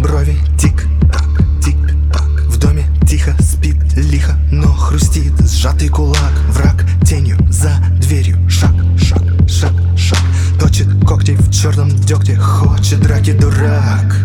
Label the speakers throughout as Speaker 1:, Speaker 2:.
Speaker 1: брови, тик-так, тик-так. В доме тихо спит лихо, но хрустит сжатый кулак. Враг тенью за дверью, шаг, шаг, шаг, шаг. Точит когти в черном дегте, хочет драки дурак.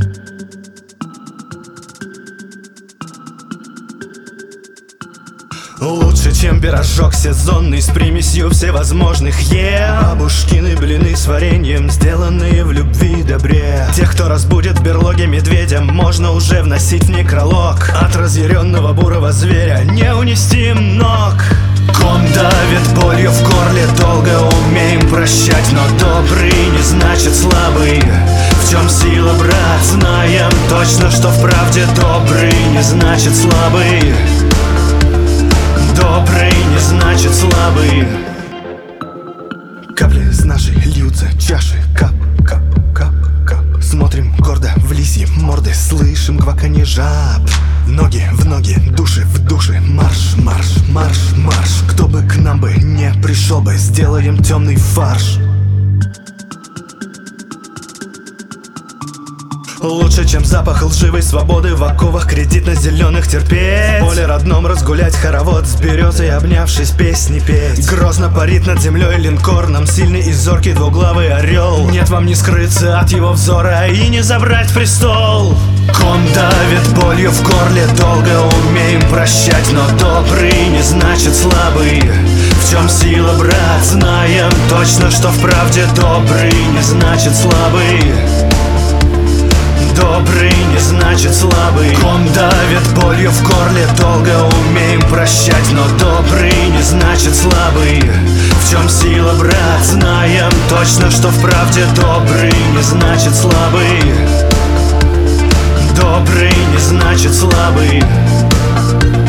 Speaker 1: Лучше, чем пирожок сезонный с примесью всевозможных бабушкины блины с вареньем, сделанные в любви и добре. Тех, кто разбудит в берлоге медведя, можно уже вносить в некролог. От разъяренного бурого зверя не унести им ног. Ком давит болью в горле, долго умеем прощать, но добрый не значит слабый. В чем сила, брат, знаем точно, что в правде добрый не значит слабый. Добрый не значит слабый. Капли с нашей льются, чаши, кап, кап, кап, кап. Смотрим гордо в лисьи морды, слышим кваканье жаб. Ноги в ноги, души в души, марш, марш, марш, марш. Кто бы к нам бы не пришел бы, сделаем темный фарш. Лучше, чем запах лживой свободы в оковах кредитно-зеленых терпеть. В поле родном разгулять хоровод с березой, обнявшись, песни петь. Грозно парит над землей линкор, нам сильный и зоркий двуглавый орел. Нет вам не скрыться от его взора и не забрать престол. Ком давит болью в горле, долго умеем прощать, но добрый не значит слабый. В чем сила, брат, знаем точно, что в правде добрый не значит слабый. Добрый не значит слабый. Ком давит болью в горле, долго умеем прощать, но добрый не значит слабый. В чем сила, брат, знаем точно, что в правде добрый не значит слабый. Добрый не значит слабый.